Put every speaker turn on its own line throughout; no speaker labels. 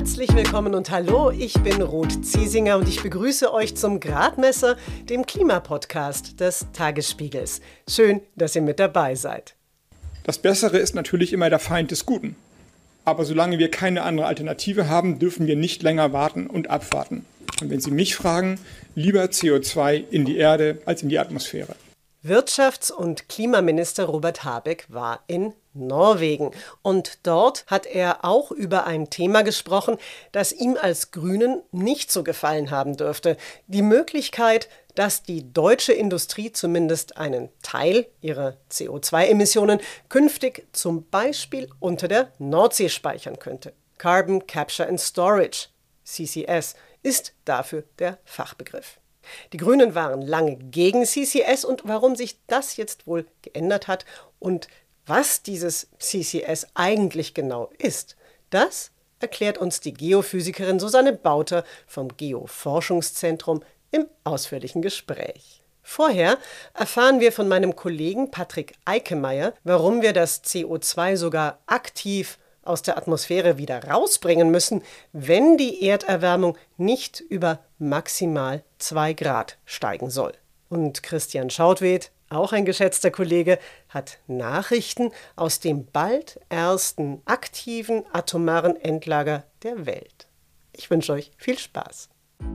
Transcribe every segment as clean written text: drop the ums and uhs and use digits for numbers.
Herzlich willkommen und hallo, ich bin Ruth Ziesinger und ich begrüße euch zum Gradmesser, dem Klimapodcast des Tagesspiegels. Schön, dass ihr mit dabei seid.
Das Bessere ist natürlich immer der Feind des Guten. Aber solange wir keine andere Alternative haben, dürfen wir nicht länger warten und abwarten. Und wenn Sie mich fragen, lieber CO2 in die Erde als in die Atmosphäre.
Wirtschafts- und Klimaminister Robert Habeck war in Norwegen. Und dort hat er auch über ein Thema gesprochen, das ihm als Grünen nicht so gefallen haben dürfte. Die Möglichkeit, dass die deutsche Industrie zumindest einen Teil ihrer CO2-Emissionen künftig zum Beispiel unter der Nordsee speichern könnte. Carbon Capture and Storage, CCS, ist dafür der Fachbegriff. Die Grünen waren lange gegen CCS und warum sich das jetzt wohl geändert hat und was dieses CCS eigentlich genau ist, das erklärt uns die Geophysikerin Susanne Bauter vom Geoforschungszentrum im ausführlichen Gespräch. Vorher erfahren wir von meinem Kollegen Patrick Eikemeyer, warum wir das CO2 sogar aktiv aus der Atmosphäre wieder rausbringen müssen, wenn die Erderwärmung nicht über maximal 2 Grad steigen soll. Und Christian Schautwed, auch ein geschätzter Kollege, hat Nachrichten aus dem bald ersten aktiven atomaren Endlager der Welt. Ich wünsche euch viel Spaß.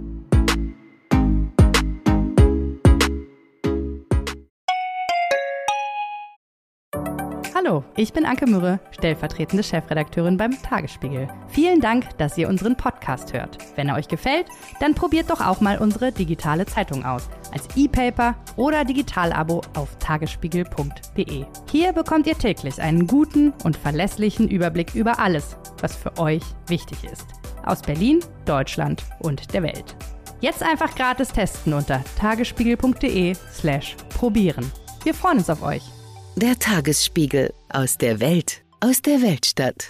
Hallo, ich bin Anke Mürre, stellvertretende Chefredakteurin beim Tagesspiegel. Vielen Dank, dass ihr unseren Podcast hört. Wenn er euch gefällt, dann probiert doch auch mal unsere digitale Zeitung aus. Als E-Paper oder Digital-Abo auf tagesspiegel.de. Hier bekommt ihr täglich einen guten und verlässlichen Überblick über alles, was für euch wichtig ist. Aus Berlin, Deutschland und der Welt. Jetzt einfach gratis testen unter tagesspiegel.de/probieren. Wir freuen uns auf euch.
Der Tagesspiegel aus der Weltstadt.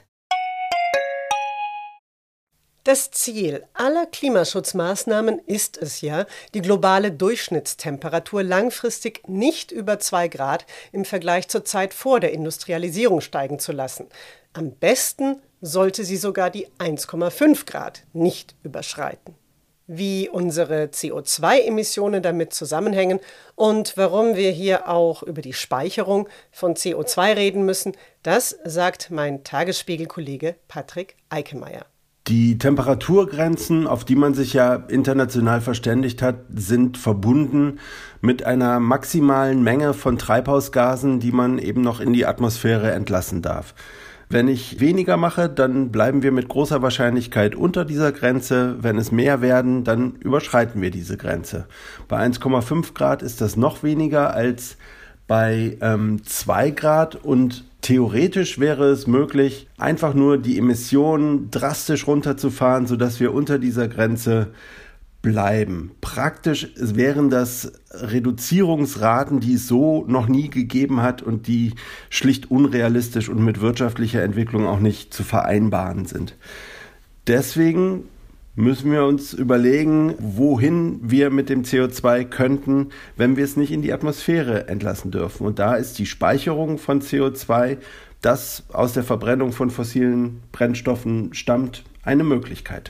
Das Ziel aller Klimaschutzmaßnahmen ist es ja, die globale Durchschnittstemperatur langfristig nicht über 2 Grad im Vergleich zur Zeit vor der Industrialisierung steigen zu lassen. Am besten sollte sie sogar die 1,5 Grad nicht überschreiten. Wie unsere CO2-Emissionen damit zusammenhängen und warum wir hier auch über die Speicherung von CO2 reden müssen, das sagt mein Tagesspiegel-Kollege Patrick Eikemeyer.
Die Temperaturgrenzen, auf die man sich ja international verständigt hat, sind verbunden mit einer maximalen Menge von Treibhausgasen, die man eben noch in die Atmosphäre entlassen darf. Wenn ich weniger mache, dann bleiben wir mit großer Wahrscheinlichkeit unter dieser Grenze. Wenn es mehr werden, dann überschreiten wir diese Grenze. Bei 1,5 Grad ist das noch weniger als bei 2 Grad und theoretisch wäre es möglich, einfach nur die Emissionen drastisch runterzufahren, sodass wir unter dieser Grenze bleiben. Praktisch wären das Reduzierungsraten, die es so noch nie gegeben hat und die schlicht unrealistisch und mit wirtschaftlicher Entwicklung auch nicht zu vereinbaren sind. Deswegen müssen wir uns überlegen, wohin wir mit dem CO2 könnten, wenn wir es nicht in die Atmosphäre entlassen dürfen. Und da ist die Speicherung von CO2, das aus der Verbrennung von fossilen Brennstoffen stammt, eine Möglichkeit.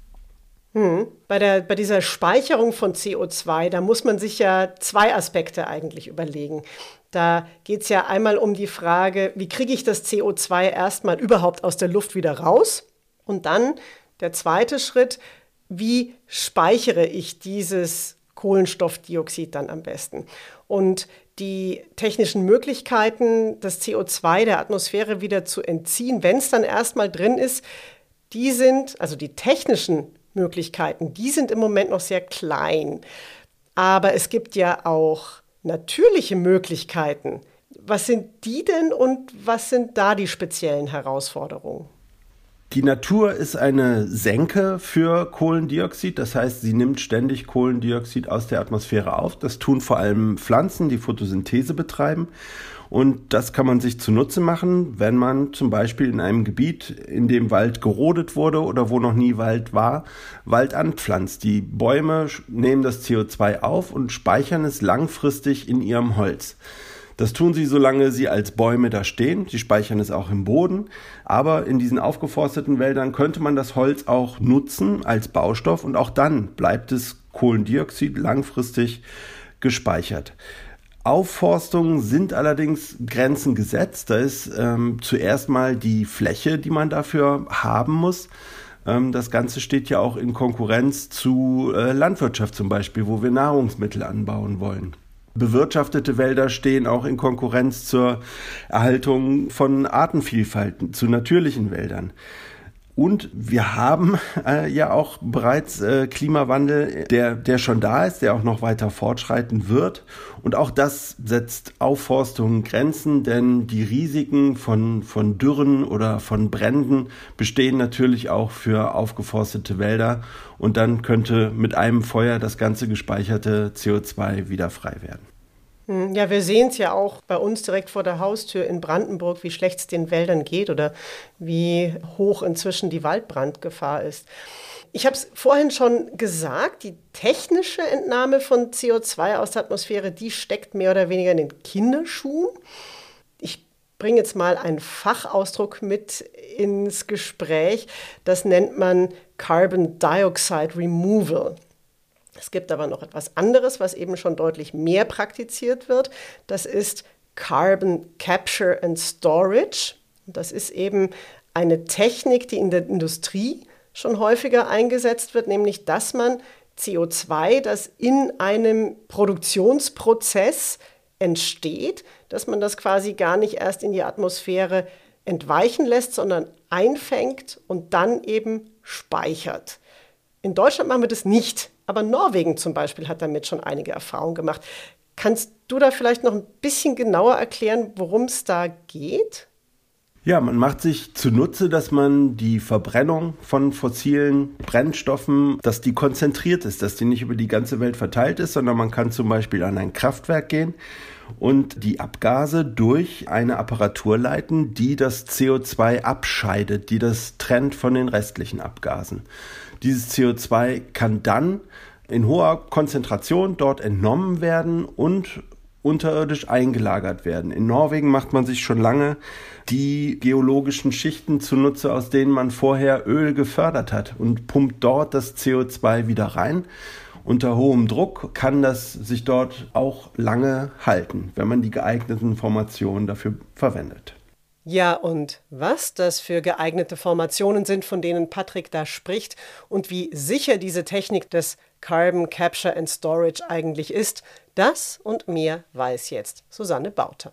Bei dieser Speicherung von CO2, da muss man sich ja 2 Aspekte eigentlich überlegen. Da geht es ja einmal um die Frage, wie kriege ich das CO2 erstmal überhaupt aus der Luft wieder raus? Und dann der zweite Schritt, wie speichere ich dieses Kohlenstoffdioxid dann am besten? Und die technischen Möglichkeiten, das CO2 der Atmosphäre wieder zu entziehen, wenn es dann erstmal drin ist, die technischen Möglichkeiten, die sind im Moment noch sehr klein. Aber es gibt ja auch natürliche Möglichkeiten. Was sind die denn und was sind da die speziellen Herausforderungen?
Die Natur ist eine Senke für Kohlendioxid, das heißt, sie nimmt ständig Kohlendioxid aus der Atmosphäre auf. Das tun vor allem Pflanzen, die Photosynthese betreiben. Und das kann man sich zunutze machen, wenn man zum Beispiel in einem Gebiet, in dem Wald gerodet wurde oder wo noch nie Wald war, Wald anpflanzt. Die Bäume nehmen das CO2 auf und speichern es langfristig in ihrem Holz. Das tun sie, solange sie als Bäume da stehen. Sie speichern es auch im Boden. Aber in diesen aufgeforsteten Wäldern könnte man das Holz auch nutzen als Baustoff und auch dann bleibt es Kohlendioxid langfristig gespeichert. Aufforstungen sind allerdings Grenzen gesetzt. Da ist zuerst mal die Fläche, die man dafür haben muss. Das Ganze steht ja auch in Konkurrenz zu Landwirtschaft zum Beispiel, wo wir Nahrungsmittel anbauen wollen. Bewirtschaftete Wälder stehen auch in Konkurrenz zur Erhaltung von Artenvielfalt, zu natürlichen Wäldern. Und wir haben ja auch bereits Klimawandel, der schon da ist, der auch noch weiter fortschreiten wird. Und auch das setzt Aufforstungen Grenzen, denn die Risiken von Dürren oder von Bränden bestehen natürlich auch für aufgeforstete Wälder. Und dann könnte mit einem Feuer das ganze gespeicherte CO2 wieder frei werden.
Ja, wir sehen es ja auch bei uns direkt vor der Haustür in Brandenburg, wie schlecht es den Wäldern geht oder wie hoch inzwischen die Waldbrandgefahr ist. Ich habe es vorhin schon gesagt, die technische Entnahme von CO2 aus der Atmosphäre, die steckt mehr oder weniger in den Kinderschuhen. Ich bringe jetzt mal einen Fachausdruck mit ins Gespräch. Das nennt man Carbon Dioxide Removal. Es gibt aber noch etwas anderes, was eben schon deutlich mehr praktiziert wird. Das ist Carbon Capture and Storage. Das ist eben eine Technik, die in der Industrie schon häufiger eingesetzt wird, nämlich dass man CO2, das in einem Produktionsprozess entsteht, dass man das quasi gar nicht erst in die Atmosphäre entweichen lässt, sondern einfängt und dann eben speichert. In Deutschland machen wir das nicht. Aber Norwegen zum Beispiel hat damit schon einige Erfahrungen gemacht. Kannst du da vielleicht noch ein bisschen genauer erklären, worum es da geht?
Ja, man macht sich zunutze, dass man die Verbrennung von fossilen Brennstoffen, dass die konzentriert ist, dass die nicht über die ganze Welt verteilt ist, sondern man kann zum Beispiel an ein Kraftwerk gehen und die Abgase durch eine Apparatur leiten, die das CO2 abscheidet, die das trennt von den restlichen Abgasen. Dieses CO2 kann dann in hoher Konzentration dort entnommen werden und unterirdisch eingelagert werden. In Norwegen macht man sich schon lange die geologischen Schichten zunutze, aus denen man vorher Öl gefördert hat und pumpt dort das CO2 wieder rein. Unter hohem Druck kann das sich dort auch lange halten, wenn man die geeigneten Formationen dafür verwendet.
Ja, und was das für geeignete Formationen sind, von denen Patrick da spricht und wie sicher diese Technik des Carbon Capture and Storage eigentlich ist, das und mehr weiß jetzt Susanne Bauter.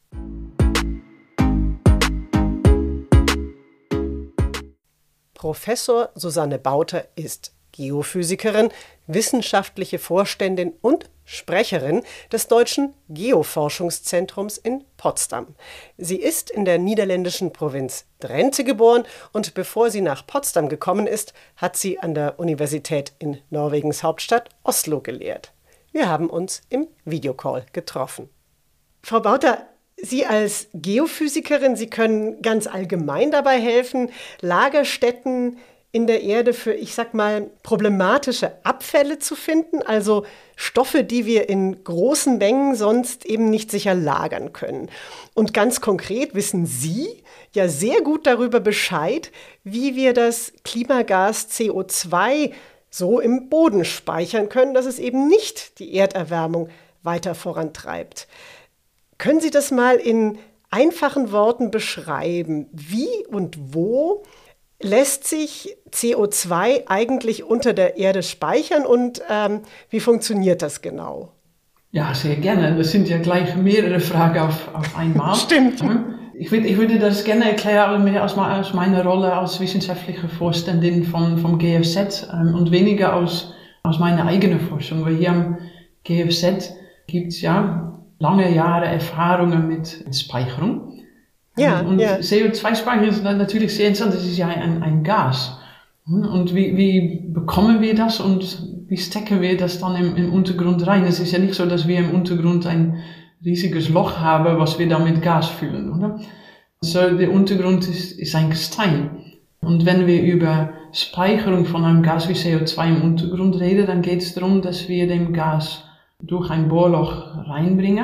Professor Susanne Bauter ist Geophysikerin, wissenschaftliche Vorständin und Sprecherin des Deutschen Geoforschungszentrums in Potsdam. Sie ist in der niederländischen Provinz Drenthe geboren und bevor sie nach Potsdam gekommen ist, hat sie an der Universität in Norwegens Hauptstadt Oslo gelehrt. Wir haben uns im Videocall getroffen. Frau Bauter, Sie als Geophysikerin, Sie können ganz allgemein dabei helfen, Lagerstätten in der Erde für, ich sag mal, problematische Abfälle zu finden, also Stoffe, die wir in großen Mengen sonst eben nicht sicher lagern können. Und ganz konkret wissen Sie ja sehr gut darüber Bescheid, wie wir das Klimagas CO2 so im Boden speichern können, dass es eben nicht die Erderwärmung weiter vorantreibt. Können Sie das mal in einfachen Worten beschreiben? Wie und wo lässt sich CO2 eigentlich unter der Erde speichern und wie funktioniert das genau?
Ja, sehr gerne. Das sind ja gleich mehrere Fragen auf einmal.
Stimmt.
Ich würde das gerne erklären, mehr aus meiner Rolle als wissenschaftliche Vorständin vom GFZ und weniger aus meiner eigenen Forschung. Weil hier am GFZ gibt es ja lange Jahre Erfahrungen mit Speicherung.
Ja,
und
ja.
CO2-Speicherung ist natürlich sehr interessant, das ist ja ein Gas. Und wie bekommen wir das und wie stecken wir das dann im Untergrund rein? Es ist ja nicht so, dass wir im Untergrund ein riesiges Loch haben, was wir dann mit Gas füllen, oder? Also der Untergrund ist ein Gestein. Und wenn wir über Speicherung von einem Gas wie CO2 im Untergrund reden, dann geht es darum, dass wir dem Gas durch ein Bohrloch reinbringen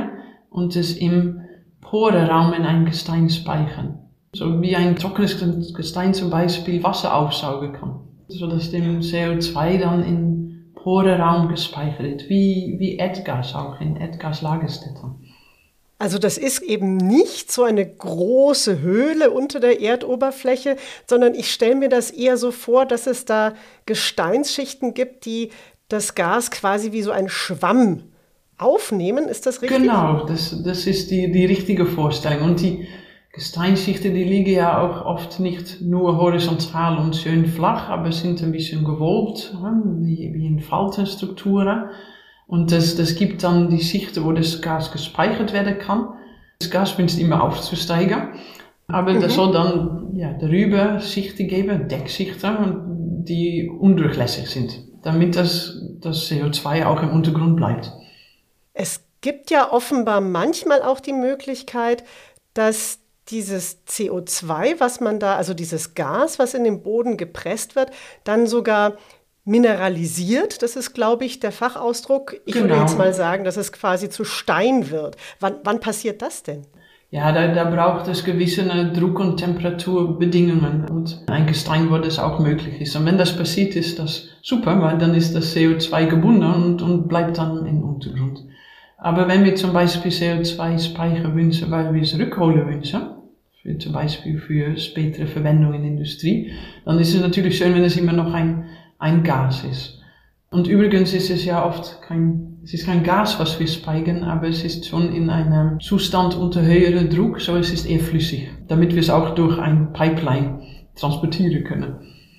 und es im Porenraum in ein Gestein speichern. So wie ein trockenes Gestein zum Beispiel Wasser aufsaugen kann. Sodass dem CO2 dann im Porenraum gespeichert wird, wie Erdgas auch in Erdgaslagerstätten.
Also das ist eben nicht so eine große Höhle unter der Erdoberfläche, sondern ich stelle mir das eher so vor, dass es da Gesteinsschichten gibt, die das Gas quasi wie so ein Schwamm aufnehmen. Ist das richtig?
Genau, das ist die richtige Vorstellung. Und die Gesteinsschichten, die liegen ja auch oft nicht nur horizontal und schön flach, aber sind ein bisschen gewölbt, wie in Faltenstrukturen. Und das gibt dann die Schichten, wo das Gas gespeichert werden kann. Das Gas wünscht immer aufzusteigen. Aber das soll dann darüber Schichten geben, Deckschichten, die undurchlässig sind, damit das CO2 auch im Untergrund bleibt.
Es gibt ja offenbar manchmal auch die Möglichkeit, dass dieses CO2, was man da, also dieses Gas, was in den Boden gepresst wird, dann sogar mineralisiert. Das ist, glaube ich, der Fachausdruck. Ich würde jetzt mal sagen, dass es quasi zu Stein wird. Wann passiert das denn?
Ja, da braucht es gewisse Druck- und Temperaturbedingungen und ein Gestein, wo das auch möglich ist. Und wenn das passiert, ist das super, weil dann ist das CO2 gebunden und bleibt dann im Untergrund. Aber wenn wir zum Beispiel CO2 speichern wünschen, weil wir es rückholen wünschen, zum Beispiel für spätere Verwendung in der Industrie, dann ist es natürlich schön, wenn es immer noch ein Gas ist. Und übrigens ist es ja oft kein Gas, was wir speichern, aber es ist schon in einem Zustand unter höherem Druck, so es ist eher flüssig, damit wir es auch durch ein Pipeline transportieren können.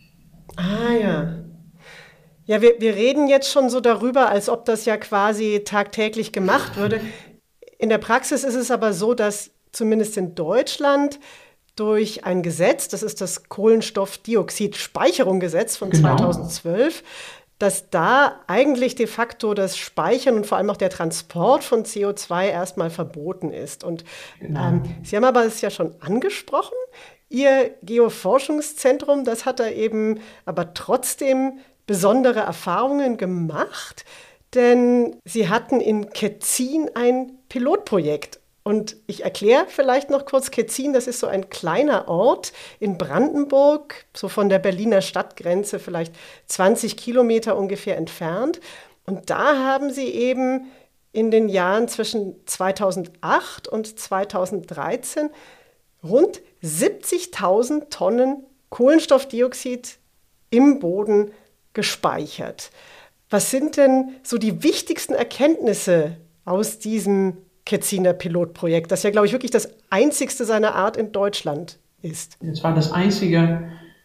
Ah ja. Ja, wir reden jetzt schon so darüber, als ob das ja quasi tagtäglich gemacht würde. In der Praxis ist es aber so, dass zumindest in Deutschland durch ein Gesetz, das ist das Kohlenstoffdioxidspeicherungsgesetz von 2012, dass da eigentlich de facto das Speichern und vor allem auch der Transport von CO2 erstmal verboten ist. Und Sie haben aber es ja schon angesprochen, Ihr Geoforschungszentrum, das hat da eben aber trotzdem besondere Erfahrungen gemacht, denn Sie hatten in Ketzin ein Pilotprojekt. Und ich erkläre vielleicht noch kurz, Ketzin, das ist so ein kleiner Ort in Brandenburg, so von der Berliner Stadtgrenze vielleicht 20 Kilometer ungefähr entfernt. Und da haben sie eben in den Jahren zwischen 2008 und 2013 rund 70.000 Tonnen Kohlenstoffdioxid im Boden gespeichert. Was sind denn so die wichtigsten Erkenntnisse aus diesem Ketziner Pilotprojekt, das ja, glaube ich, wirklich das einzigste seiner Art in Deutschland ist?
Es war das einzige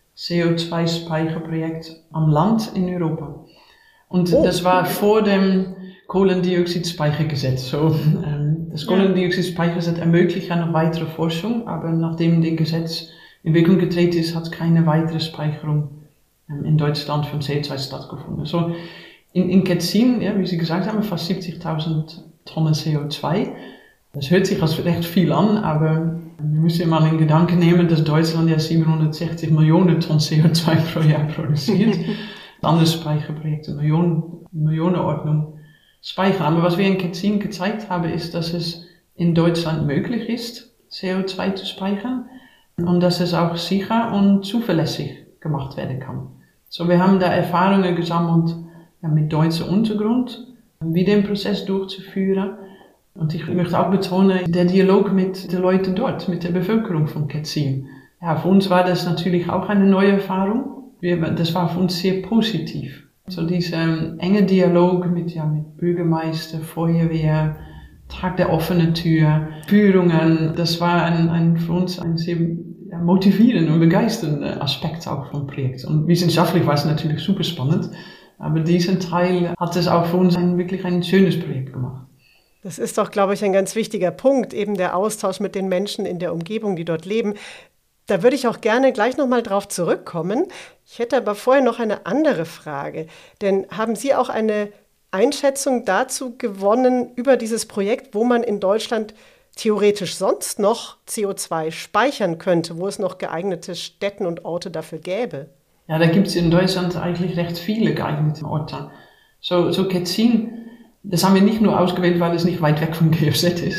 CO2-Speicherprojekt am Land in Europa. Und das war vor dem Kohlendioxidspeichergesetz. So, das Kohlendioxidspeichergesetz ermöglicht ja noch weitere Forschung, aber nachdem das Gesetz in Wirkung getreten ist, hat keine weitere Speicherung in Deutschland von CO2 stattgefunden. So, in Ketzin, ja, wie Sie gesagt haben, fast 70.000 Tonnen CO2. Das hört sich als recht viel an, aber wir müssen mal in Gedanken nehmen, dass Deutschland ja 760 Millionen Tonnen CO2 pro Jahr produziert. Andere Speicherprojekte, Millionenordnung speichern. Aber was wir in Ketzin gezeigt haben, ist, dass es in Deutschland möglich ist, CO2 zu speichern und dass es auch sicher und zuverlässig gemacht werden kann. So, wir haben da Erfahrungen gesammelt mit deutschem Untergrund, wie den Prozess durchzuführen. Und ich möchte auch betonen, der Dialog mit den Leuten dort, mit der Bevölkerung von Ketzin. Ja, für uns war das natürlich auch eine neue Erfahrung. Das war für uns sehr positiv. So dieser enge Dialog mit Bürgermeister, Feuerwehr, Tag der offenen Tür, Führungen, das war für uns ein sehr motivierender und begeisternder Aspekt auch vom Projekt. Und wissenschaftlich war es natürlich super spannend. Aber diesen Teil hat es auch für uns wirklich ein schönes Projekt gemacht.
Das ist doch, glaube ich, ein ganz wichtiger Punkt, eben der Austausch mit den Menschen in der Umgebung, die dort leben. Da würde ich auch gerne gleich nochmal drauf zurückkommen. Ich hätte aber vorher noch eine andere Frage. Denn haben Sie auch eine Einschätzung dazu gewonnen über dieses Projekt, wo man in Deutschland theoretisch sonst noch CO2 speichern könnte, wo es noch geeignete Stätten und Orte dafür gäbe?
Ja, da gibt es in Deutschland eigentlich recht viele geeignete Orte. So Ketzin, das haben wir nicht nur ausgewählt, weil es nicht weit weg vom GFZ ist,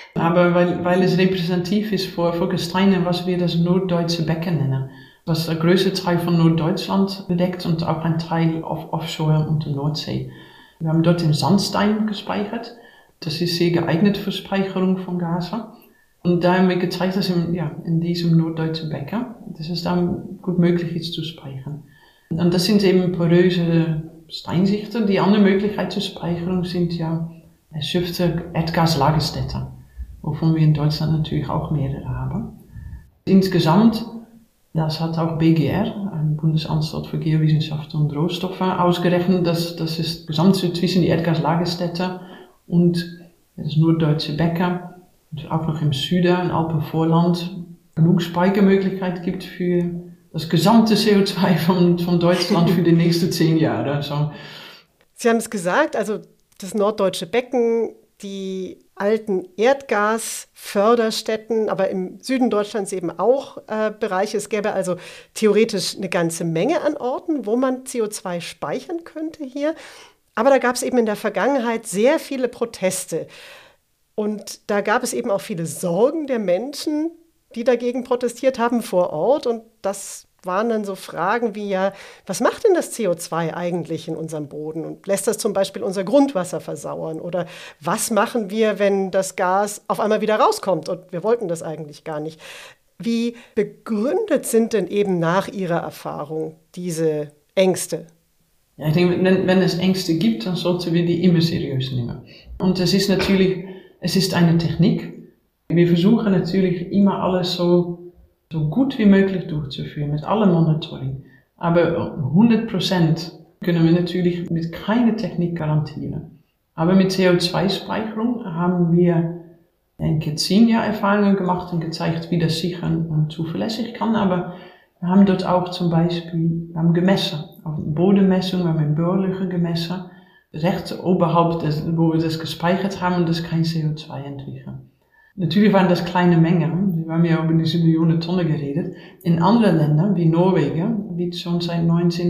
Aber weil es repräsentativ ist für Gesteine, was wir das norddeutsche Becken nennen. Was der größte Teil von Norddeutschland bedeckt und auch ein Teil offshore und der Nordsee. Wir haben dort den Sandstein gespeichert. Das ist sehr geeignet für Speicherung von Gasen. Und da haben wir gezeigt, dass in diesem norddeutschen Becken, dass es dann gut möglich ist zu speichern. Und das sind eben poröse Steinschichten. Die andere Möglichkeit zur Speicherung sind erschöpfte Erdgaslagerstätten, wovon wir in Deutschland natürlich auch mehrere haben. Insgesamt, das hat auch BGR, ein Bundesanstalt für Geowissenschaft und Rohstoffe, ausgerechnet, dass es gesamt zwischen die Erdgaslagerstätten und das norddeutsche Becken und auch noch im Süden, im Alpenvorland, genug Speichermöglichkeit gibt für das gesamte CO2 von Deutschland für die nächsten 10 Jahre. So.
Sie haben es gesagt, also das norddeutsche Becken, die alten Erdgasförderstätten, aber im Süden Deutschlands eben auch Bereiche. Es gäbe also theoretisch eine ganze Menge an Orten, wo man CO2 speichern könnte hier. Aber da gab es eben in der Vergangenheit sehr viele Proteste. Und da gab es eben auch viele Sorgen der Menschen, die dagegen protestiert haben vor Ort. Und das waren dann so Fragen wie, was macht denn das CO2 eigentlich in unserem Boden? Und lässt das zum Beispiel unser Grundwasser versauern? Oder was machen wir, wenn das Gas auf einmal wieder rauskommt? Und wir wollten das eigentlich gar nicht. Wie begründet sind denn eben nach Ihrer Erfahrung diese Ängste?
Ja, ich denke, wenn es Ängste gibt, dann sollten wir die immer seriös nehmen. Und es ist eine Technik. Wir versuchen natürlich immer alles so gut wie möglich durchzuführen, mit allem Monitoring. Aber 100% können wir natürlich mit keiner Technik garantieren. Aber mit CO2-Speicherung haben wir 10 Jahre Erfahrungen gemacht und gezeigt, wie das sicher und zuverlässig kann. Aber wir haben dort auch zum Beispiel gemessen, auf Bodenmessung, wir haben in Börlüche gemessen, recht oberhalb, wo wir das gespeichert haben und das kein CO2 entwickeln. Natürlich waren das kleine Mengen, wir haben ja über diese Millionen Tonnen geredet. In anderen Ländern, wie Norwegen, wird schon seit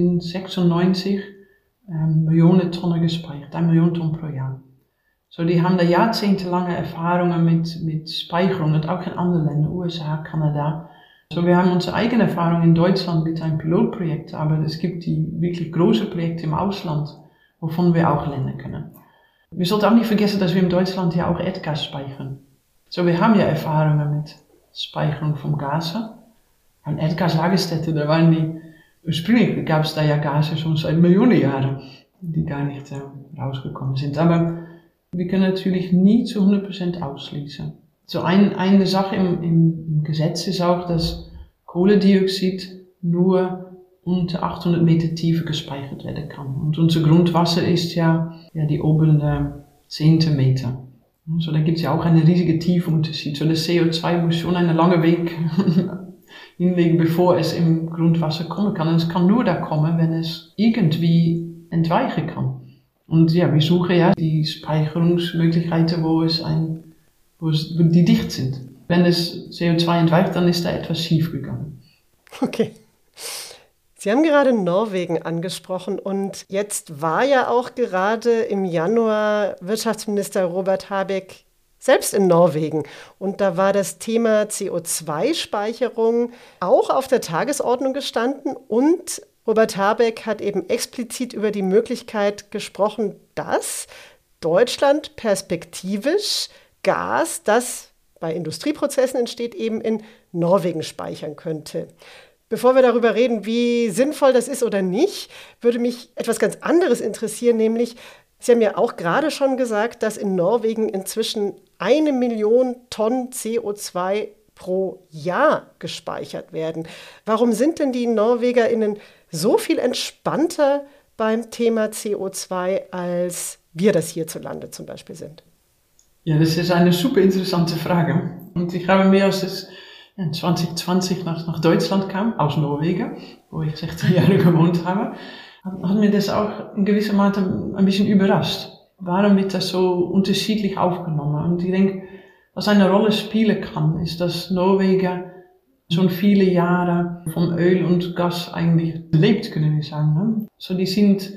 1996 Millionen Tonnen gespeichert, 1 Million Tonnen pro Jahr. So, die haben da jahrzehntelange Erfahrungen mit Speicherung und auch in anderen Ländern, USA, Kanada. So, wir haben unsere eigene Erfahrung in Deutschland mit einem Pilotprojekt, aber es gibt die wirklich großen Projekte im Ausland, wovon wir auch lernen können. Wir sollten auch nicht vergessen, dass wir in Deutschland ja auch Erdgas speichern. So, wir haben ja Erfahrungen mit Speicherung von Gasen. An Erdgaslagerstätten, ursprünglich gab es da ja Gase schon seit Millionen Jahren, die gar nicht rausgekommen sind. Aber wir können natürlich nie zu 100% ausschließen. So, eine Sache im Gesetz ist auch, dass Kohlendioxid nur unter 800 Meter Tiefe gespeichert werden kann. Und unser Grundwasser ist ja die oberen 10 Meter. So, da gibt es ja auch einen riesigen Tiefenunterschied. So, das CO2 muss schon einen langen Weg hinlegen, bevor es im Grundwasser kommen kann. Und es kann nur da kommen, wenn es irgendwie entweichen kann. Und wir suchen die Speicherungsmöglichkeiten, wo die dicht sind. Wenn es CO2 entweicht, dann ist da etwas schief gegangen.
Okay. Sie haben gerade Norwegen angesprochen und jetzt war ja auch gerade im Januar Wirtschaftsminister Robert Habeck selbst in Norwegen. Und da war das Thema CO2-Speicherung auch auf der Tagesordnung gestanden. Und Robert Habeck hat eben explizit über die Möglichkeit gesprochen, dass Deutschland perspektivisch Gas, das bei Industrieprozessen entsteht, eben in Norwegen speichern könnte. Bevor wir darüber reden, wie sinnvoll das ist oder nicht, würde mich etwas ganz anderes interessieren, nämlich, Sie haben ja auch gerade schon gesagt, dass in Norwegen inzwischen 1 Million Tonnen CO2 pro Jahr gespeichert werden. Warum sind denn die NorwegerInnen so viel entspannter beim Thema CO2, als wir das hierzulande zum Beispiel sind?
Ja, das ist eine super interessante Frage. Und ich habe mir, als es 2020 nach Deutschland kam, aus Norwegen, wo ich 16 Jahre gewohnt habe, hat mir das auch in gewisser Maße ein bisschen überrascht. Warum wird das so unterschiedlich aufgenommen? Und ich denke, was eine Rolle spielen kann, ist, dass Norwegen schon viele Jahre vom Öl und Gas eigentlich lebt, können wir sagen. Ne? So, die sind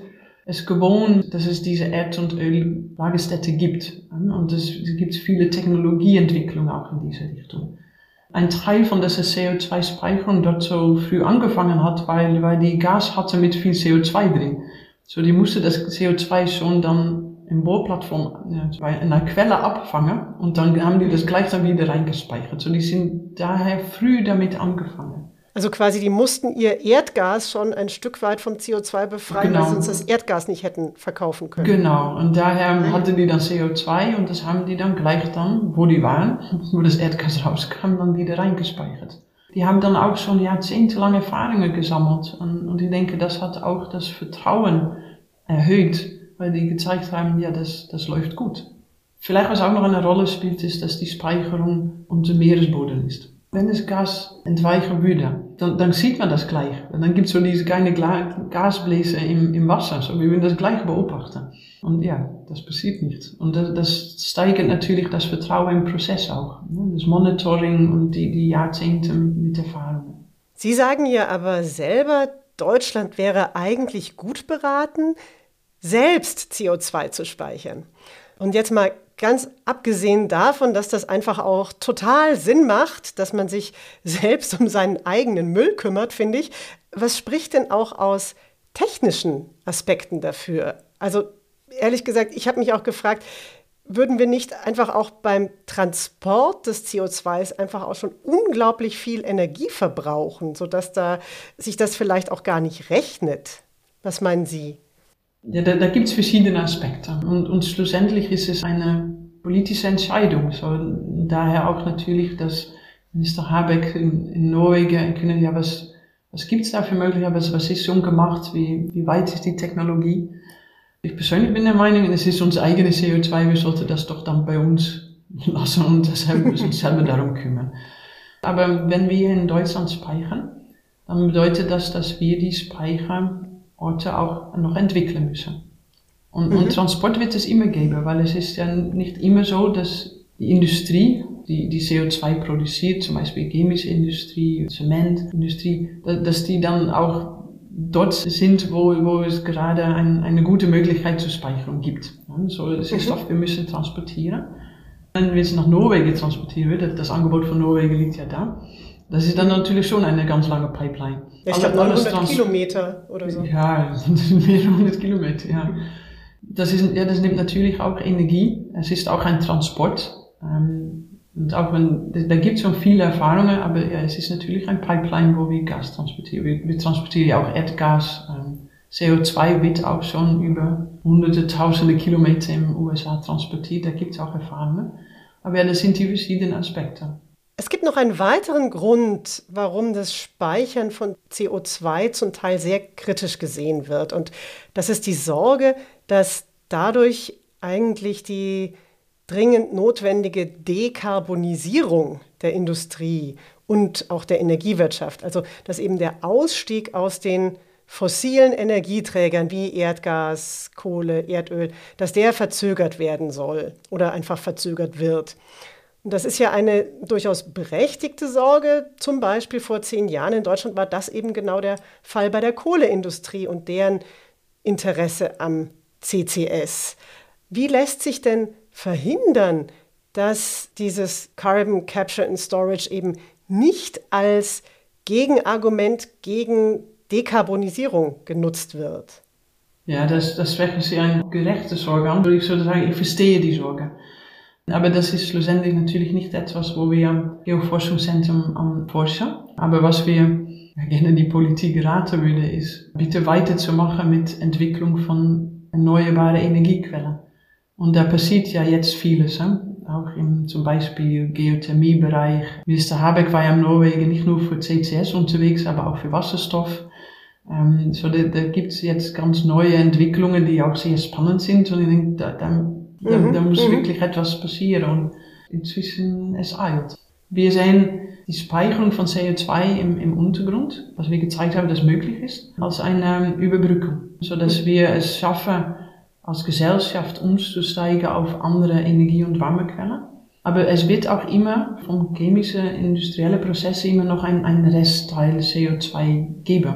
es gewohnt, dass es diese Erd- und Öllagerstätte gibt. Und es gibt viele Technologieentwicklungen auch in diese Richtung. Ein Teil von dieser CO2-Speicherung dort so früh angefangen hat, weil die Gas hatte mit viel CO2 drin. So, die musste das CO2 schon dann im Bohrplattform bei einer Quelle abfangen und dann haben die das gleich dann wieder reingespeichert. So, die sind daher früh damit angefangen.
Also quasi, die mussten ihr Erdgas schon ein Stück weit vom CO2 befreien, weil sie uns das Erdgas nicht hätten verkaufen können.
Genau, und daher hatten die dann CO2 und das haben die dann gleich dann, wo die waren, wo das Erdgas rauskam, dann wieder reingespeichert. Die haben dann auch schon jahrzehntelang Erfahrungen gesammelt und ich denke, das hat auch das Vertrauen erhöht, weil die gezeigt haben, ja, das läuft gut. Vielleicht, was auch noch eine Rolle spielt, ist, dass die Speicherung unter Meeresboden ist. Wenn das Gas entweichen würde, dann sieht man das gleich. Und dann gibt es so diese kleine Gasbläser im Wasser, so wie wir das gleich beobachten. Und ja, das passiert nicht. Und das steigert natürlich das Vertrauen im Prozess auch. Das Monitoring und die Jahrzehnte mit Erfahrungen.
Sie sagen ja aber selber, Deutschland wäre eigentlich gut beraten, selbst CO2 zu speichern. Und jetzt mal ganz abgesehen davon, dass das einfach auch total Sinn macht, dass man sich selbst um seinen eigenen Müll kümmert, finde ich. Was spricht denn auch aus technischen Aspekten dafür? Also ehrlich gesagt, ich habe mich auch gefragt, würden wir nicht einfach auch beim Transport des CO2s einfach auch schon unglaublich viel Energie verbrauchen, sodass sich das vielleicht auch gar nicht rechnet? Was meinen Sie?
Ja, da gibt es verschiedene Aspekte und schlussendlich ist es eine politische Entscheidung. So, daher auch natürlich, dass Minister Habeck in Norwegen können, ja, was gibt es da für Möglichkeiten, was ist schon gemacht, wie weit ist die Technologie? Ich persönlich bin der Meinung, es ist unser eigenes CO2, wir sollten das doch dann bei uns lassen und deshalb müssen wir uns selber darum kümmern. Aber wenn wir in Deutschland speichern, dann bedeutet das, dass wir die Speicherorte auch noch entwickeln müssen. Und Transport wird es immer geben, weil es ist ja nicht immer so, dass die Industrie, die CO2 produziert, zum Beispiel chemische Industrie, Zementindustrie, dass die dann auch dort sind, wo es gerade eine gute Möglichkeit zur Speicherung gibt. So, es ist doch, wir müssen transportieren. Wenn wir es nach Norwegen transportieren würden, das Angebot von Norwegen liegt ja da, das ist dann natürlich schon eine ganz lange Pipeline.
Ich glaube 900 Kilometer oder so.
Ja, mehrere 100 Kilometer, ja. Das nimmt natürlich auch Energie. Es ist auch ein Transport. Und auch da gibt es schon viele Erfahrungen, aber ja, es ist natürlich ein Pipeline, wo wir Gas transportieren. Wir transportieren ja auch Erdgas. CO2 wird auch schon über hunderte, tausende Kilometer in den USA transportiert. Da gibt es auch Erfahrungen. Aber ja, das sind die verschiedenen Aspekte.
Es gibt noch einen weiteren Grund, warum das Speichern von CO2 zum Teil sehr kritisch gesehen wird. Und das ist die Sorge, dass dadurch eigentlich die dringend notwendige Dekarbonisierung der Industrie und auch der Energiewirtschaft, also dass eben der Ausstieg aus den fossilen Energieträgern wie Erdgas, Kohle, Erdöl, dass der verzögert werden soll oder einfach verzögert wird. Und das ist ja eine durchaus berechtigte Sorge. Zum Beispiel vor 10 Jahren in Deutschland war das eben genau der Fall bei der Kohleindustrie und deren Interesse am CCS. Wie lässt sich denn verhindern, dass dieses Carbon Capture and Storage eben nicht als Gegenargument gegen Dekarbonisierung genutzt wird?
Ja, das wäre sehr eine gerechte Sorge. Würde ich so sagen, ich verstehe die Sorge. Aber das ist schlussendlich natürlich nicht etwas, wo wir am Geoforschungszentrum am forschen. Aber was wir gerne die Politik raten würde, ist, bitte weiterzumachen mit Entwicklung von erneuerbaren Energiequellen. Und da passiert ja jetzt vieles, auch im zum Beispiel Geothermiebereich. Minister Habeck war ja in Norwegen nicht nur für CCS unterwegs, aber auch für Wasserstoff. So da gibt es jetzt ganz neue Entwicklungen, die auch sehr spannend sind. Und ich denke, da muss wirklich etwas passieren und inzwischen es eilt. Wir sehen die Speicherung von CO2 im Untergrund, was wir gezeigt haben, dass möglich ist, als eine Überbrückung, sodass wir es schaffen, als Gesellschaft umzusteigen auf andere Energie- und Wärmequellen. Aber es wird auch immer vom chemischen, industriellen Prozess immer noch ein Restteil CO2 geben.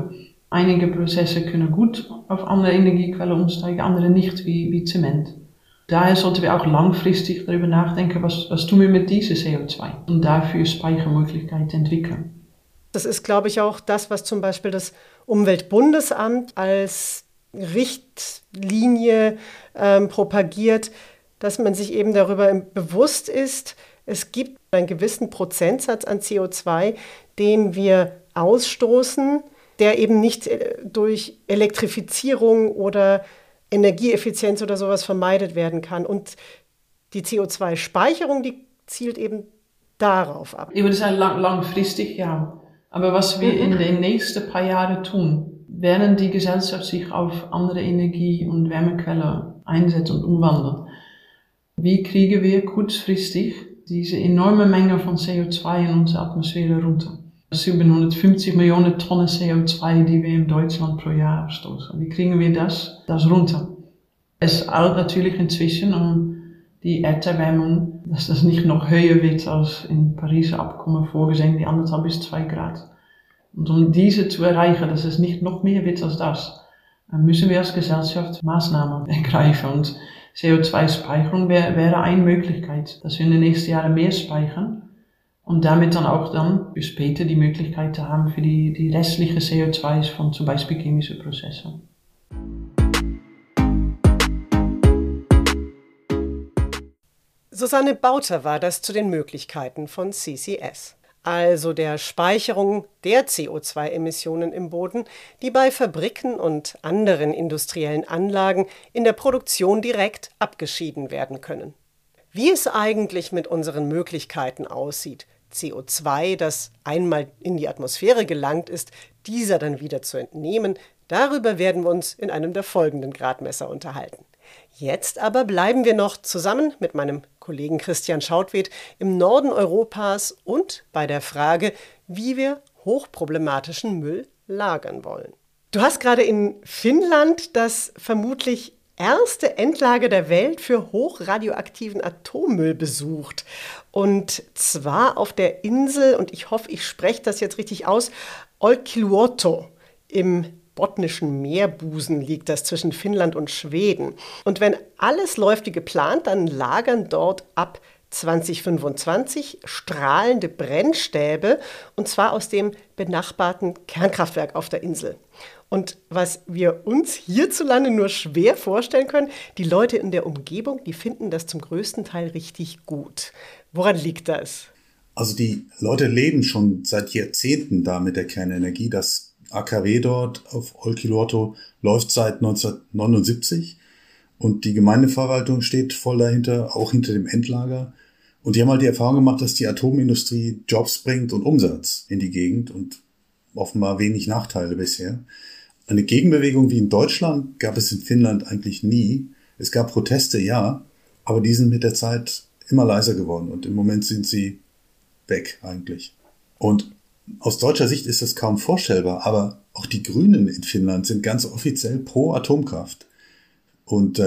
Einige Prozesse können gut auf andere Energiequellen umsteigen, andere nicht, wie Zement. Daher sollten wir auch langfristig darüber nachdenken, was tun wir mit diesem CO2 und dafür Speichermöglichkeiten entwickeln.
Das ist, glaube ich, auch das, was zum Beispiel das Umweltbundesamt als Richtlinie propagiert, dass man sich eben darüber bewusst ist, es gibt einen gewissen Prozentsatz an CO2, den wir ausstoßen, der eben nicht durch Elektrifizierung oder Energieeffizienz oder sowas vermeidet werden kann. Und die CO2-Speicherung, die zielt eben darauf ab.
Ich würde sagen, langfristig ja. Aber was wir in den nächsten paar Jahren tun, während die Gesellschaft sich auf andere Energie- und Wärmequellen einsetzt und umwandelt, wie kriegen wir kurzfristig diese enorme Menge von CO2 in unsere Atmosphäre runter? 750 Millionen Tonnen CO2, die wir in Deutschland pro Jahr abstoßen. Wie kriegen wir das runter? Es eilt natürlich inzwischen um die Erderwärmung, dass das nicht noch höher wird als im Pariser Abkommen vorgesehen, die 1,5 bis 2 Grad. Und um diese zu erreichen, dass es nicht noch mehr wird als das, müssen wir als Gesellschaft Maßnahmen ergreifen. Und CO2-Speicherung wäre eine Möglichkeit, dass wir in den nächsten Jahren mehr speichern und damit dann auch für später die Möglichkeit haben für die restliche CO2 von zum Beispiel chemischen Prozessen.
Susanne Bauter war das zu den Möglichkeiten von CCS, also der Speicherung der CO2-Emissionen im Boden, die bei Fabriken und anderen industriellen Anlagen in der Produktion direkt abgeschieden werden können. Wie es eigentlich mit unseren Möglichkeiten aussieht, CO2, das einmal in die Atmosphäre gelangt ist, dieser dann wieder zu entnehmen, darüber werden wir uns in einem der folgenden Gradmesser unterhalten. Jetzt aber bleiben wir noch zusammen mit meinem Kollegen Christian Schautvedt im Norden Europas und bei der Frage, wie wir hochproblematischen Müll lagern wollen. Du hast gerade in Finnland das vermutlich erste Endlager der Welt für hochradioaktiven Atommüll besucht. Und zwar auf der Insel, und ich hoffe, ich spreche das jetzt richtig aus, Olkiluoto im botnischen Meerbusen liegt das zwischen Finnland und Schweden. Und wenn alles läuft wie geplant, dann lagern dort ab 2025 strahlende Brennstäbe, und zwar aus dem benachbarten Kernkraftwerk auf der Insel. Und was wir uns hierzulande nur schwer vorstellen können, die Leute in der Umgebung, die finden das zum größten Teil richtig gut. Woran liegt das?
Also die Leute leben schon seit Jahrzehnten da mit der Kernenergie. Das AKW dort auf Olkiluoto läuft seit 1979 und die Gemeindeverwaltung steht voll dahinter, auch hinter dem Endlager. Und die haben halt die Erfahrung gemacht, dass die Atomindustrie Jobs bringt und Umsatz in die Gegend und offenbar wenig Nachteile bisher. Eine Gegenbewegung wie in Deutschland gab es in Finnland eigentlich nie. Es gab Proteste, ja, aber die sind mit der Zeit immer leiser geworden und im Moment sind sie weg eigentlich. Und aus deutscher Sicht ist das kaum vorstellbar, aber auch die Grünen in Finnland sind ganz offiziell pro Atomkraft. Und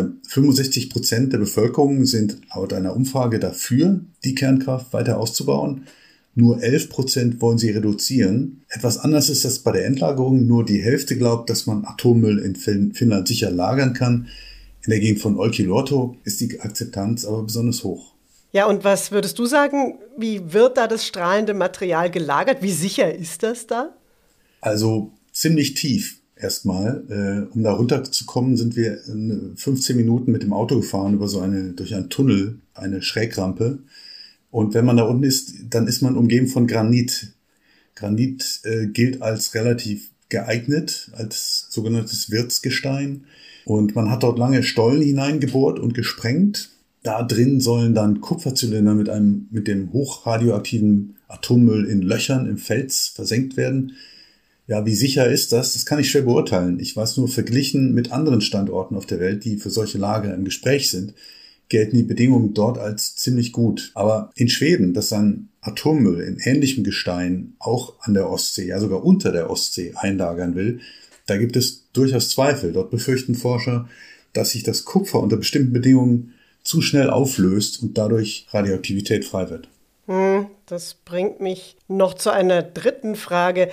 65% der Bevölkerung sind laut einer Umfrage dafür, die Kernkraft weiter auszubauen. Nur 11% wollen sie reduzieren. Etwas anders ist das bei der Endlagerung. Nur die Hälfte glaubt, dass man Atommüll in Finnland sicher lagern kann. In der Gegend von Olkiluoto ist die Akzeptanz aber besonders hoch.
Ja, und was würdest du sagen, wie wird da das strahlende Material gelagert? Wie sicher ist das da?
Also ziemlich tief erstmal. Um da runterzukommen, sind wir 15 Minuten mit dem Auto gefahren durch einen Tunnel, eine Schrägrampe. Und wenn man da unten ist, dann ist man umgeben von Granit. Granit gilt als relativ geeignet, als sogenanntes Wirtsgestein. Und man hat dort lange Stollen hineingebohrt und gesprengt. Da drin sollen dann Kupferzylinder mit dem hochradioaktiven Atommüll in Löchern im Fels versenkt werden. Ja, wie sicher ist das? Das kann ich schwer beurteilen. Ich weiß nur, verglichen mit anderen Standorten auf der Welt, die für solche Lager im Gespräch sind, gelten die Bedingungen dort als ziemlich gut. Aber in Schweden, das ein Atommüll in ähnlichem Gestein auch an der Ostsee, ja sogar unter der Ostsee einlagern will, da gibt es durchaus Zweifel. Dort befürchten Forscher, dass sich das Kupfer unter bestimmten Bedingungen zu schnell auflöst und dadurch Radioaktivität frei wird.
Das bringt mich noch zu einer dritten Frage.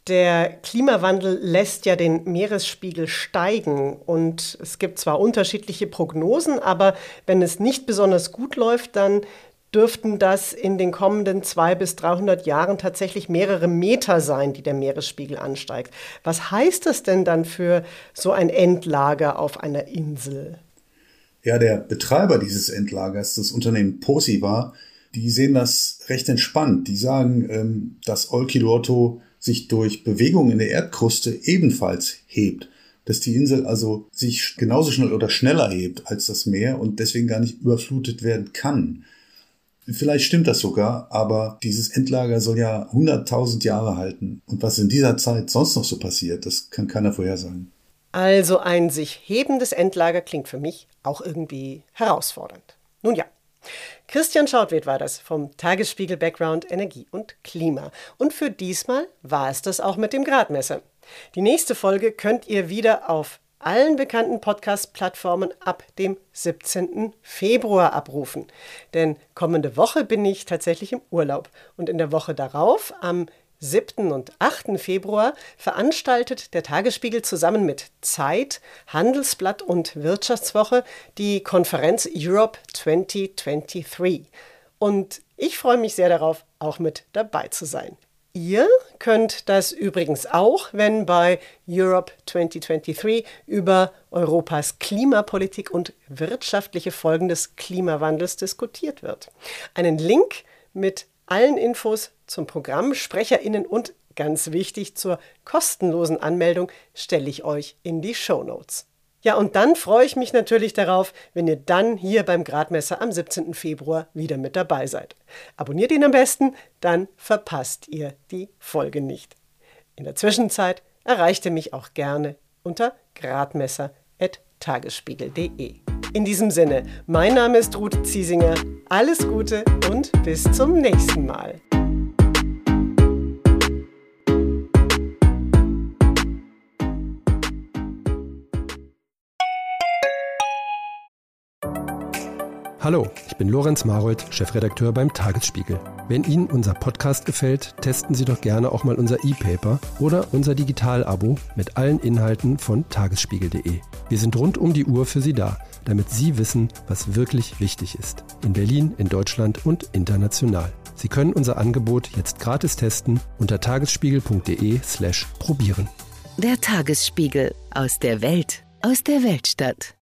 Der Klimawandel lässt ja den Meeresspiegel steigen und es gibt zwar unterschiedliche Prognosen, aber wenn es nicht besonders gut läuft, dann dürften das in den kommenden 200 bis 300 Jahren tatsächlich mehrere Meter sein, die der Meeresspiegel ansteigt. Was heißt das denn dann für so ein Endlager auf einer Insel?
Ja, der Betreiber dieses Endlagers, das Unternehmen Posiva, die sehen das recht entspannt. Die sagen, dass Olkiluoto sich durch Bewegung in der Erdkruste ebenfalls hebt. Dass die Insel also sich genauso schnell oder schneller hebt als das Meer und deswegen gar nicht überflutet werden kann. Vielleicht stimmt das sogar, aber dieses Endlager soll ja 100.000 Jahre halten. Und was in dieser Zeit sonst noch so passiert, das kann keiner vorhersagen.
Also ein sich hebendes Endlager klingt für mich auch irgendwie herausfordernd. Nun ja. Christian Schautwed war das vom Tagesspiegel Background Energie und Klima. Und für diesmal war es das auch mit dem Gradmesser. Die nächste Folge könnt ihr wieder auf allen bekannten Podcast-Plattformen ab dem 17. Februar abrufen. Denn kommende Woche bin ich tatsächlich im Urlaub. Und in der Woche darauf, am 7. und 8. Februar, veranstaltet der Tagesspiegel zusammen mit Zeit, Handelsblatt und Wirtschaftswoche die Konferenz Europe 2023. Und ich freue mich sehr darauf, auch mit dabei zu sein. Ihr könnt das übrigens auch, wenn bei Europe 2023 über Europas Klimapolitik und wirtschaftliche Folgen des Klimawandels diskutiert wird. Einen Link mit allen Infos zum Programm, SprecherInnen und ganz wichtig zur kostenlosen Anmeldung stelle ich euch in die Shownotes. Ja, und dann freue ich mich natürlich darauf, wenn ihr dann hier beim Gradmesser am 17. Februar wieder mit dabei seid. Abonniert ihn am besten, dann verpasst ihr die Folge nicht. In der Zwischenzeit erreicht ihr mich auch gerne unter gradmesser@tagesspiegel.de. In diesem Sinne, mein Name ist Ruth Ziesinger. Alles Gute und bis zum nächsten Mal.
Hallo, ich bin Lorenz Marold, Chefredakteur beim Tagesspiegel. Wenn Ihnen unser Podcast gefällt, testen Sie doch gerne auch mal unser E-Paper oder unser Digital-Abo mit allen Inhalten von tagesspiegel.de. Wir sind rund um die Uhr für Sie da, damit Sie wissen, was wirklich wichtig ist. In Berlin, in Deutschland und international. Sie können unser Angebot jetzt gratis testen unter tagesspiegel.de/probieren.
Der Tagesspiegel aus der Welt, aus der Weltstadt.